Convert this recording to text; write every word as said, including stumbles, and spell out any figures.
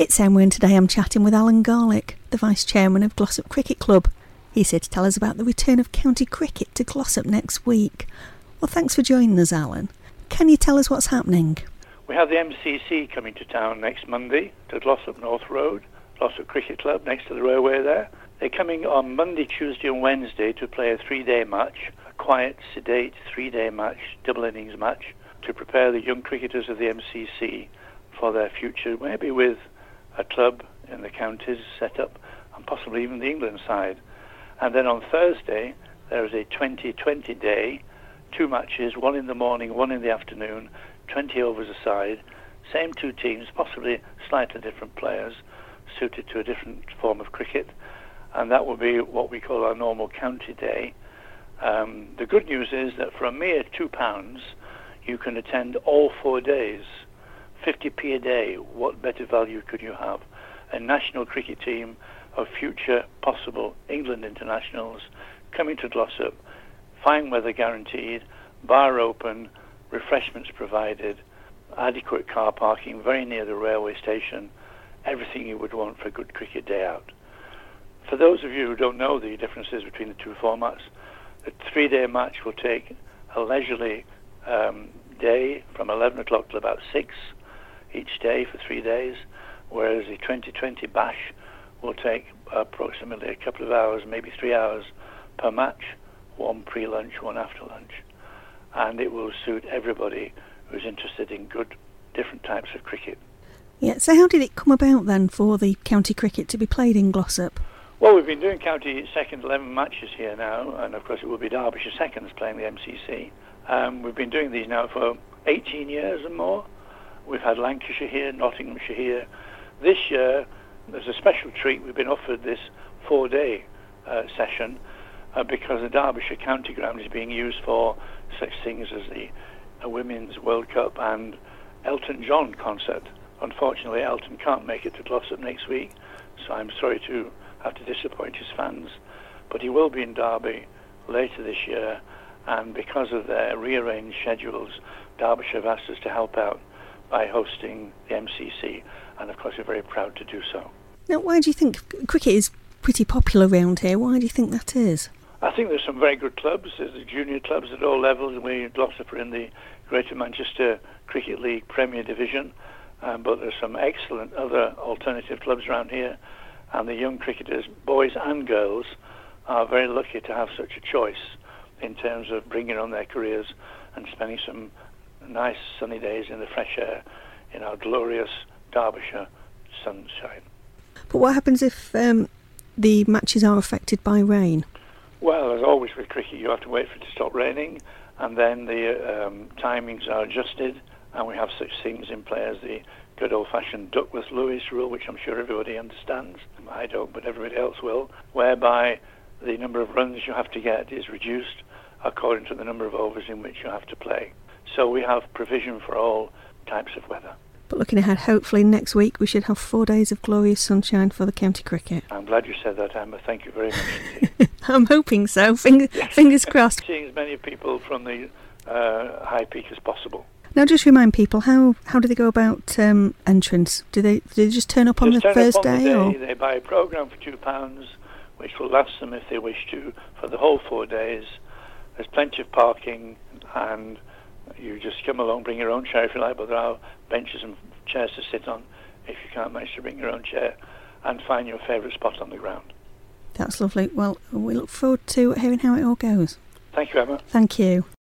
It's Emma, and today I'm chatting with Alan Garlick, the Vice Chairman of Glossop Cricket Club. He's here to tell us about the return of county cricket to Glossop next week. Well, thanks for joining us, Alan. Can you tell us what's happening? We have the M C C coming to town next Monday to Glossop North Road, Glossop Cricket Club, next to the railway there. They're coming on Monday, Tuesday and Wednesday to play a three-day match, a quiet, sedate three-day match, double innings match, to prepare the young cricketers of the M C C for their future, maybe with a club in the counties set up, and possibly even the England side. And then on Thursday, there is a twenty twenty day, two matches, one in the morning, one in the afternoon, twenty overs a side, same two teams, possibly slightly different players, suited to a different form of cricket. And that will be what we call our normal county day. Um, the good news is that for a mere two pounds, you can attend all four days. fifty p a day, what better value could you have? A national cricket team of future possible England internationals coming to Glossop, fine weather guaranteed, bar open, refreshments provided, adequate car parking very near the railway station, everything you would want for a good cricket day out. For those of you who don't know the differences between the two formats, the three-day match will take a leisurely um, day from eleven o'clock till about six each day for three days, whereas the twenty twenty bash will take approximately a couple of hours, maybe three hours per match, one pre-lunch, one after lunch. And it will suit everybody who's interested in good, different types of cricket. Yeah, so how did it come about then for the county cricket to be played in Glossop? Well, we've been doing county second eleven matches here now, and of course it will be Derbyshire seconds playing the M C C. Um, we've been doing these now for eighteen years and more. We've had Lancashire here, Nottinghamshire here. This year, there's a special treat. We've been offered this four-day uh, session uh, because the Derbyshire County Ground is being used for such things as the uh, Women's World Cup and Elton John concert. Unfortunately, Elton can't make it to Glossop next week, so I'm sorry to have to disappoint his fans. But he will be in Derby later this year, and because of their rearranged schedules, Derbyshire have asked us to help out by hosting the M C C, and of course we're very proud to do so. Now, why do you think cricket is pretty popular around here? Why do you think that is? I think there's some very good clubs. There's the junior clubs at all levels, and we in Glossop are in the Greater Manchester Cricket League Premier Division, um, but there's some excellent other alternative clubs around here, and the young cricketers, boys and girls, are very lucky to have such a choice in terms of bringing on their careers and spending some nice sunny days in the fresh air in our glorious Derbyshire sunshine. But what happens if um, the matches are affected by rain? Well, as always with cricket, you have to wait for it to stop raining, and then the um, timings are adjusted, and we have such things in play as the good old-fashioned Duckworth-Lewis rule, which I'm sure everybody understands. I don't, but everybody else will, whereby the number of runs you have to get is reduced according to the number of overs in which you have to play. So we have provision for all types of weather. But looking ahead, hopefully next week we should have four days of glorious sunshine for the county cricket. I'm glad you said that, Emma. Thank you very much indeed. I'm hoping so. Finger, yes. Fingers crossed. Seeing as many people from the uh, High Peak as possible. Now, just remind people, how, how do they go about um, entrance? Do they do they just turn up on just the turn first up on day? The day Or? They buy a programme for two pounds, which will last them, if they wish to, for the whole four days. There's plenty of parking, and you just come along, bring your own chair if you like, but there are benches and chairs to sit on if you can't manage to bring your own chair, and find your favourite spot on the ground. That's lovely. Well, we look forward to hearing how it all goes. Thank you, Emma. Thank you.